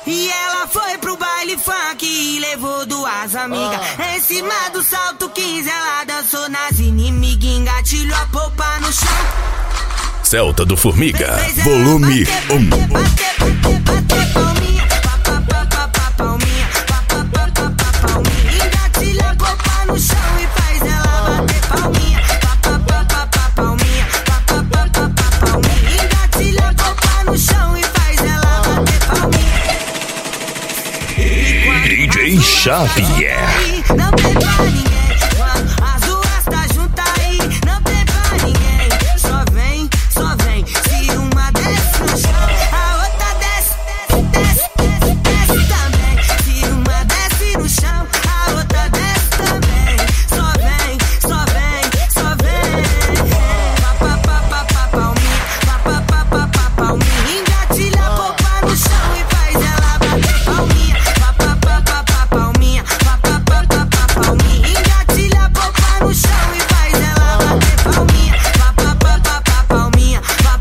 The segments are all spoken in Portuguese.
E ela foi pro baile funk e levou duas amigas. Em cima do salto 15 ela dançou nas inimigas, engatilhou a polpa no chão. Celta do Formiga, volume 1. Bater palminha, palminha, palminha. Engatilha a polpa no chão e faz ela bater palminha, palminha, palminha. Engatilha a polpa no chão e faz ela bater palminha. DJ Xavier. Não tem pra ninguém. As duas tá juntas aí, não tem pra ninguém. Só vem. Se uma desce no chão, a outra desce também. Se uma desce no chão, a outra desce também. Só vem. Palminha, engatilha a polpa no chão e faz ela bater palminha. Palminha, engatilha a polpa no chão e faz ela bater palminha. Palminha.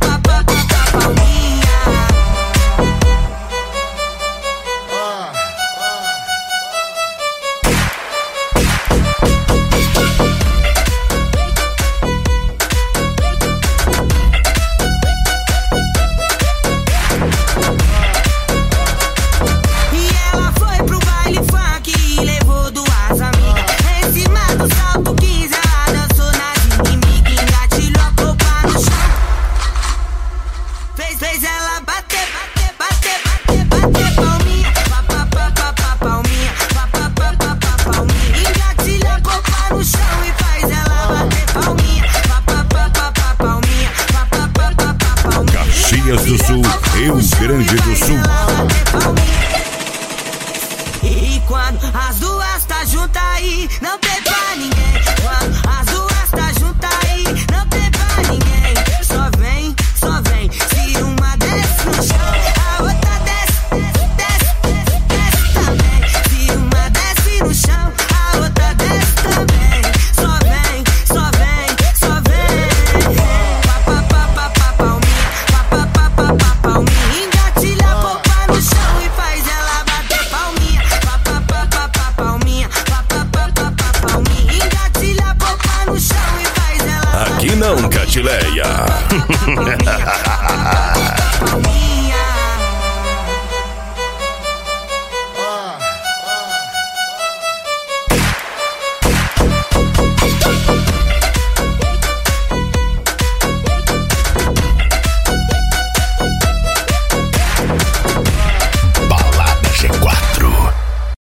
E ela foi pro baile funk e levou duas amigas. Em cima do salto 15 ela dançou nas inimigas, engatilhou a polpa no chão. Fez ela bater palminha. Palminha, engatilha a polpa no chão e faz ela bater palminha. Palminha. Caxias do Sul, Rio Grande do Sul. E quando as duas tá juntas aí, não tem pra ninguém. Quando as duas tá juntas aí, não tem pra ninguém.